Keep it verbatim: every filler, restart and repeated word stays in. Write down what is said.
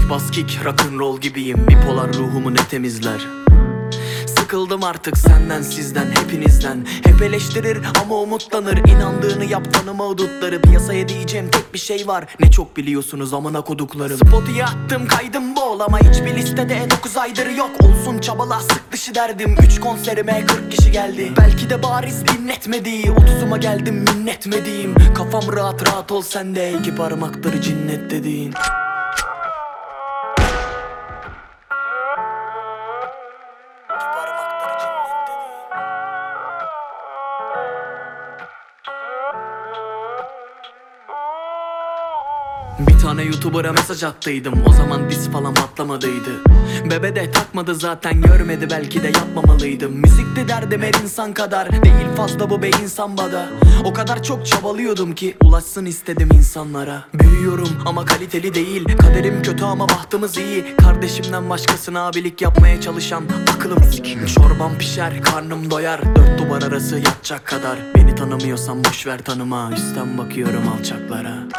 bas kick rock'n'roll gibiyim. Bipolar ruhumu ne temizler. Sıkıldım artık senden, sizden, hepinizden. Hep eleştirir ama umutlanır. İnandığını yap, tanıma hudutları. Piyasaya diyeceğim tek bir şey var: ne çok biliyorsunuz amına koduklarım. Spotu'ya attım kaydım bol ama hiçbir listede dokuz aydır yok. Olsun çabala, sık dışı derdim. Üç konserime kırk kişi geldi. Belki de bariz dinletmedi. Otuzuma geldim minnetmediğim. Kafam rahat, rahat ol sen de. İki parmaktır cinnet dediğin. Bir tane YouTuber'a mesaj attıydım, o zaman diss falan patlamadıydı. Bebe de takmadı zaten, görmedi belki de yapmamalıydım. Müzikti derdim her insan kadar, değil fazla bu be insan bada. O kadar çok çabalıyordum ki ulaşsın istedim insanlara. Büyüyorum ama kaliteli değil, kaderim kötü ama bahtımız iyi. Kardeşimden başkasına abilik yapmaya çalışan aklım sikim. Çorbam pişer, karnım doyar, dört duvar arası yatacak kadar. Beni tanımıyorsan boşver tanıma, üstten bakıyorum alçaklara.